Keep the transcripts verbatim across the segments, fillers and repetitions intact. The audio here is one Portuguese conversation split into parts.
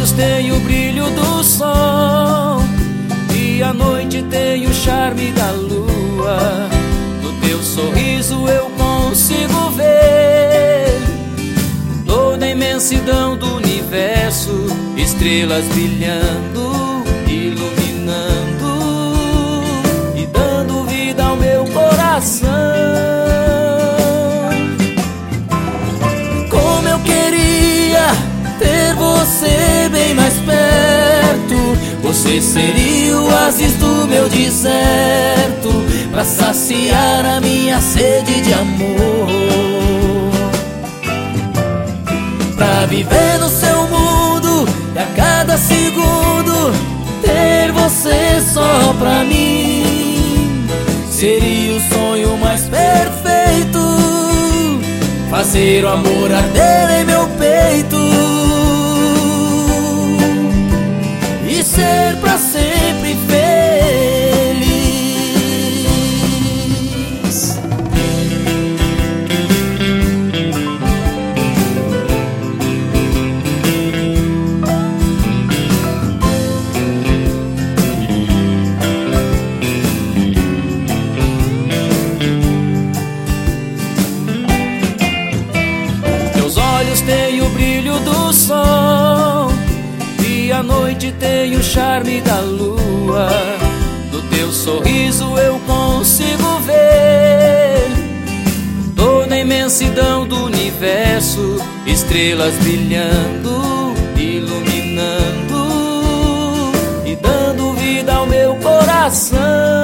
olhos têm o brilho do sol e a noite tem o charme da lua. No teu sorriso eu consigo ver toda a imensidão do universo, estrelas brilhando, iluminando e dando vida ao meu coração. Como eu queria ter você bem mais perto. Você seria o oásis do meu deserto, pra saciar a minha sede de amor, pra viver no seu mundo e a cada segundo ter você só pra mim. Seria o sonho mais perfeito, fazer o amor arder em meu peito e ser pra sempre feliz. Teus olhos têm o brilho do sol e a noite tem o charme da lua. No teu sorriso eu consigo ver toda a imensidão do universo, estrelas brilhando, iluminando e dando vida ao meu coração.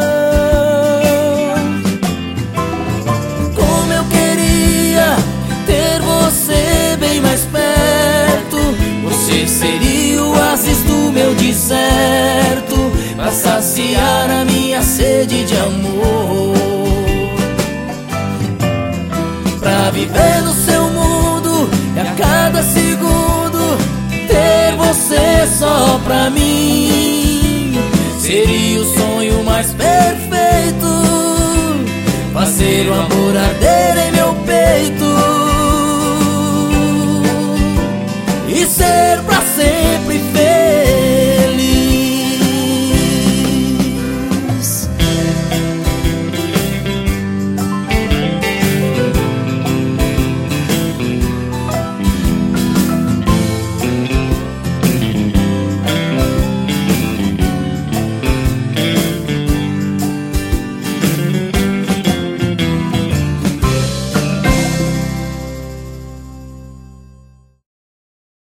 Como eu queria ter você bem mais perto. Você seria o oásis do meu deserto, pra saciar a minha sede de amor, pra viver no seu mundo e a cada segundo ter você só pra mim. Seria o sonho mais perfeito, fazer o amor arder em meu peito